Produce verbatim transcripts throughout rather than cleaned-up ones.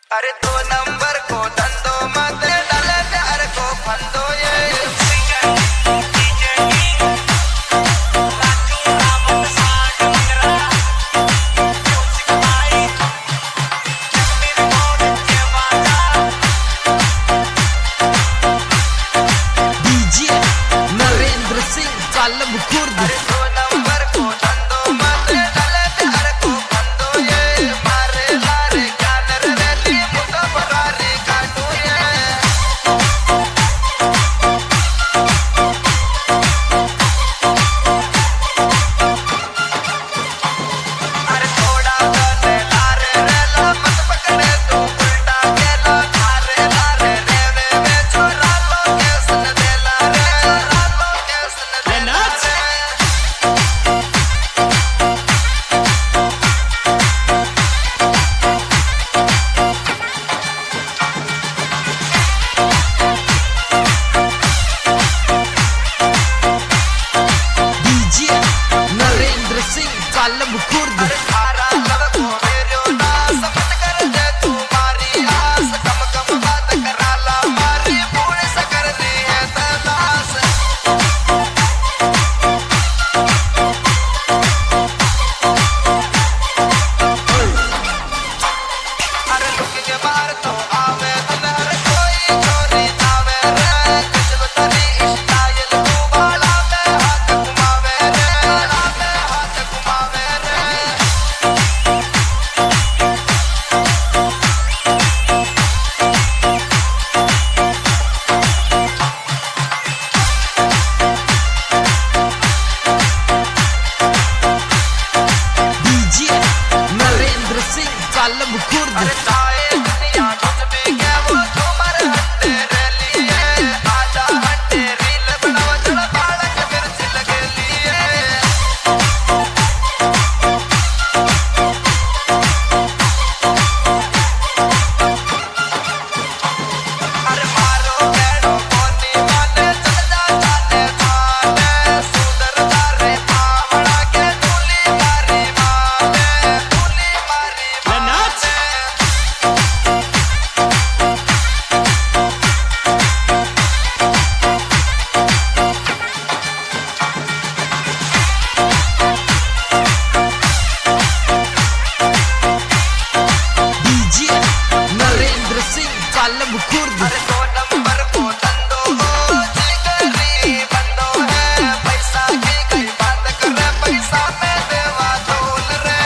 अरे दो नंबर को धंधो मत डाले प्यार को फंदो ये डीजे नरेंद्र सिंह कालब खुर्द। अरे दो नंबर को धंधो मत डाले प्यार को फंदो ये मारे लारे कानर रेली मुझे बरारी काटो ये अरे थोड़ा गले लारे रेला मत पकड़े तू उल्टा गेला लारे लारे रे रे वे छोरा लो कैसन देला रे छोरा लो कैसन देला रे डीजे नरेंद्र सिंह कालब खुर्द। अरे थारा लब को मेरो नास मत कर दे तू मारी आस कम कम बात कराला मारी पूर्ण सा कर दी है तलाश अरे लुक के बाहर तो आवे हर कोई चोरी जावे रे कुछ बतरी स्टाइल तू बाला में हाथ घुमावे रे बाला में हाथ घुमावे रे डीजे नरेंद्र सिंह कालब खुर्द। अरे चाहे दुनिया तुझ में क्या वो तुम्हारे हट्टे रेली है आजा हट्टे रील बनाओ चल बालक मिर्च लगे लिए अरे मारो केड़ो कोनी माने चल जा जाने थाने सुंदर तारे पावड़ा के धूली मारी माने धूली मारी माने डीजे नरेंद्र सिंह कालब खुर्द। अरे दो नंबर को धंधो हो जिगरी बंदो है पैसा की कई बात करे पैसा में देवा तोल रे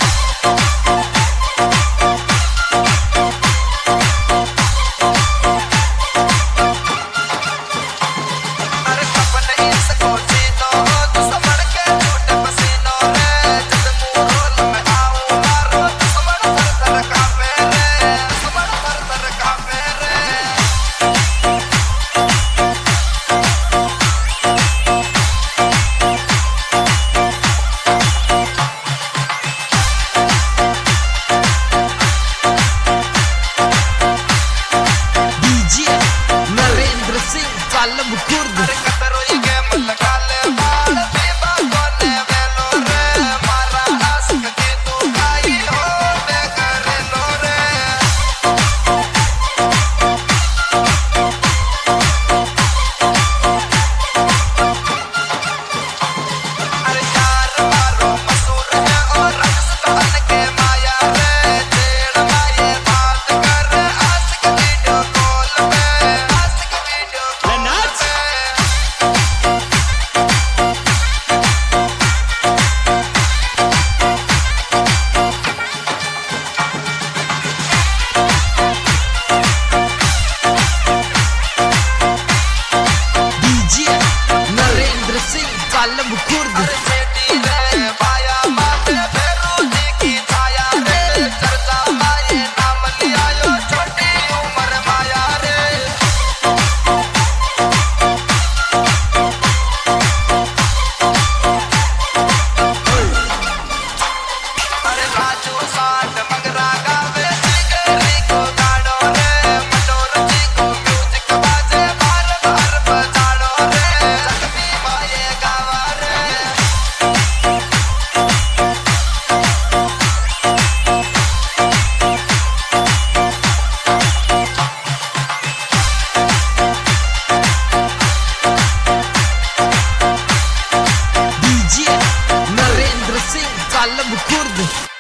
अरे कपन इसको जीतो हो दुश्मन के झूठे पसीनो रे जब मुंह रोल में आऊं मारो दुश्मन थर थर कांपे रे दुश्मन थर थर कांपे रे Talib Kurd